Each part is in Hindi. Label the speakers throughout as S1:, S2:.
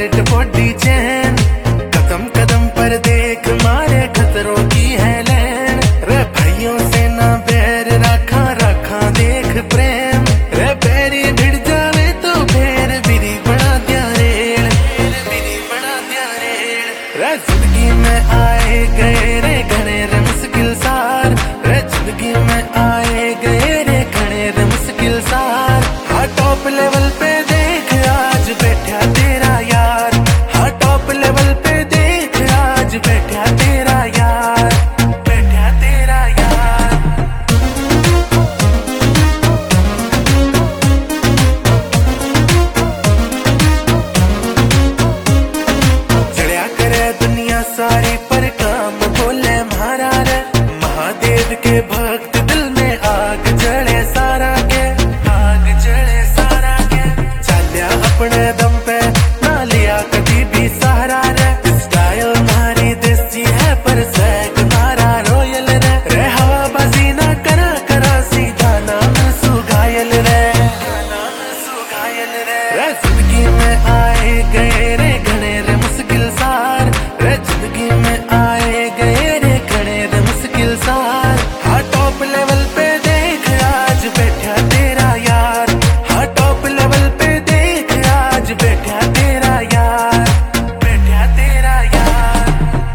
S1: बेल्ट बॉडी चैन, कदम कदम पर देख मारे खतरों की है लैन। रे भाइयों से ना बैर रखा रखा देख प्रेम, रे बैरी भिड़ जावे तो फिर बिरी बना दिया रेल, बिरी बना दिया रेल। रे जिंदगी में आए गए रे घने रे मुश्किल सार, रे जिंदगी में आए गए रे घने रे मुश्किल सार। हाँ टॉप लेवल पे देख आज बैठा तेरा यार, हाँ टॉप लेवल पे देख आज बैठा तेरा यार, बैठा तेरा यार। चढ़िया करे दुनिया सारी पर काम बोले मारा रे, महादेव के भक्त दिल में आग जले सारा के, आग जले सारा के। चलिया अपने दम पे ना लिया कभी भी सहारा रे, स्टाइल मारी देसी है पर सैक मारा रोयल रे। रे हवाबाजी ना करा करा सीधा नाम सुघायल रे, नाम सुघायल रे। रे जिंदगी में आए गए रे घने रे मुश्किल सार, रे जिंदगी में आए गए रे घने रे मुश्किल सार। हाँ टॉप लेवल पे देख आज बैठा तेरा यार, हाँ टॉप लेवल पे देख आज बैठा तेरा यार, बैठा तेरा यार।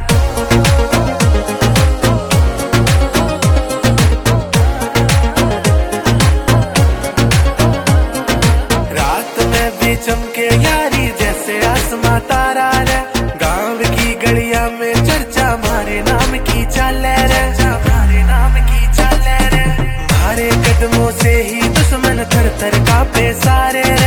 S1: रात में भी चमके यारी जैसे आसमां तारा रे, गांव की गलियां में चर्चा मारे नाम की चाले रे, मारे नाम की चाले रे। मारे कदमों से ही दुश्मन थर थर कांपे सारे